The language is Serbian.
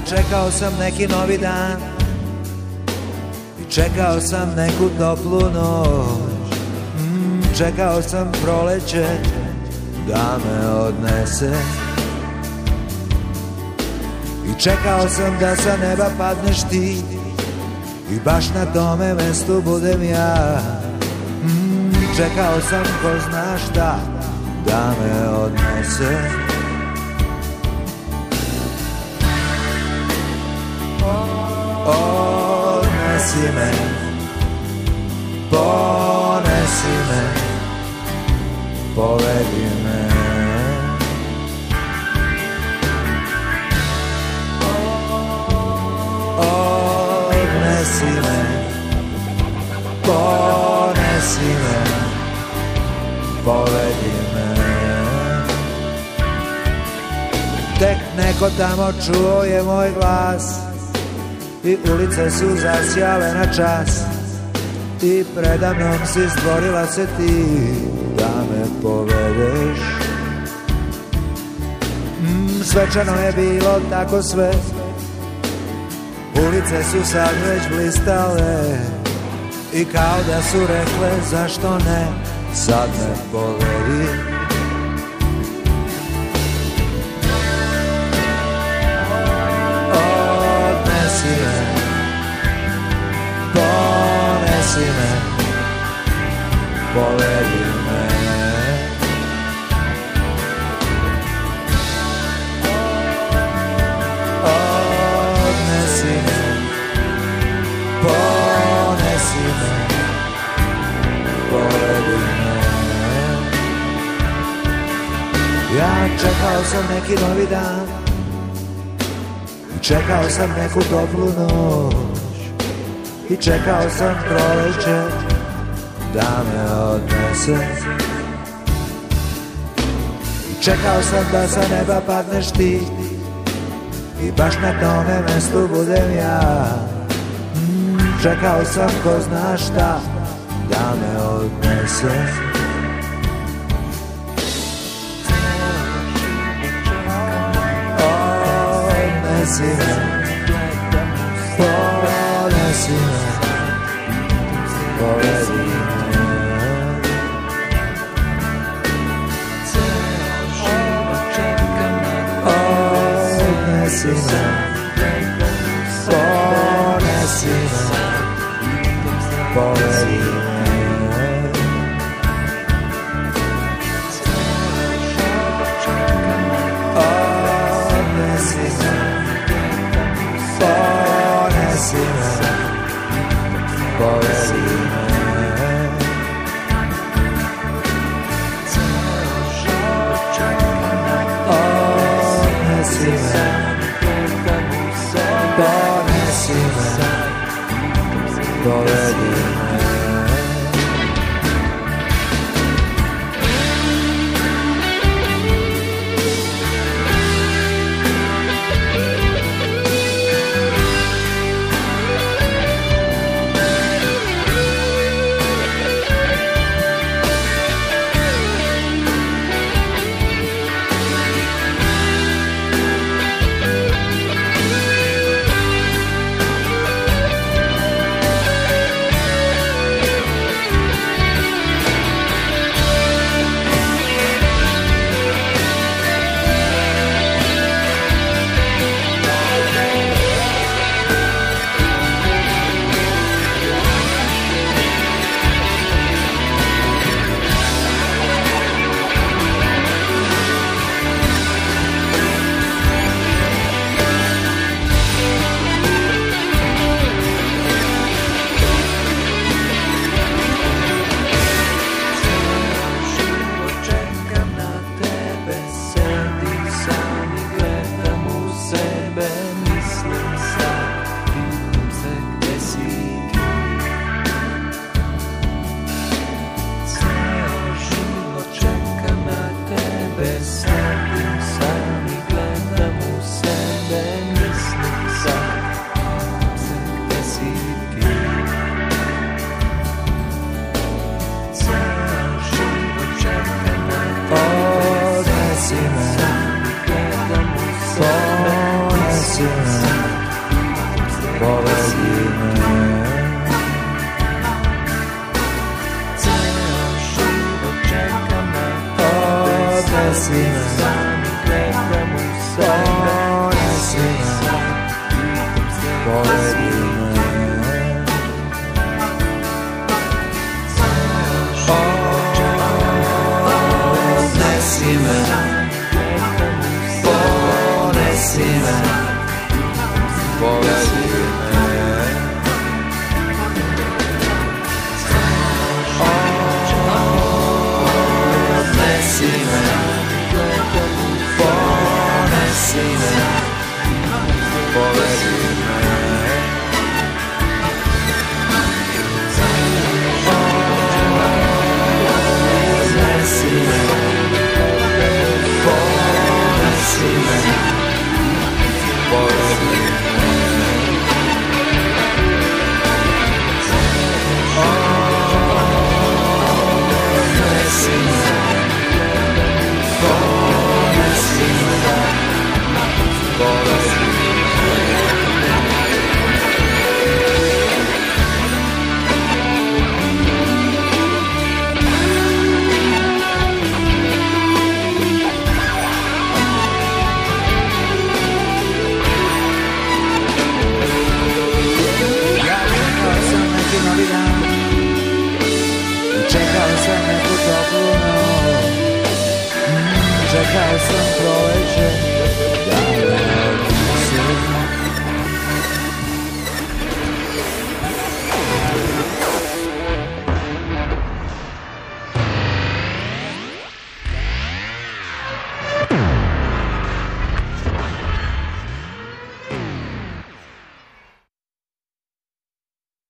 čekao sam neki novi dan i čekao sam neku toplu noć. Čekao sam proleće da me odnese i čekao sam da sa neba padneš ti i baš na tome mestu budem ja. Čekao sam ko zna šta da me odnese. Odnesi me, ponesi me, povedi me. Odnesi me, ponesi me, povedi me. Tek neko tamo čuo je moj glas i ulice su zasjale na čas i predamnom si stvorila se ti da me povedeš. Svečano je bilo tako sve, ulice su sad već blistale i kao da su rekle zašto ne, sad me povedi. Odnesi me, ponesi me, povedi me. Odnesi me, ponesi me, povedi me. Ja čekao sam neki novi dan, čekao sam neku toplu noć i čekao sam proleće da me odnese. I čekao sam da sa neba padneš ti i baš na tome mestu budem ja. Čekao sam ko zna šta da me odnese. Odnesi me, ponesi me, povedi me. Odnesi me, ponesi me, povedi me. Odnesi me, ponesi me, povedi me. Odnesi me, ponesi me, povedi me. povedi me. Ceo život čekam na tebe, Odnesi me, sam gledam u sebe, odnesi me, povedi me. Odnesi me, ponesi me, povedi me. Odnesi me, ponesi me, povedi me. Odnesi me, ponesi me, povedi me. Odnesi me, ponesi me, povedi me. Novi dan i čekao sam neku toplu noć, čekao sam proleće.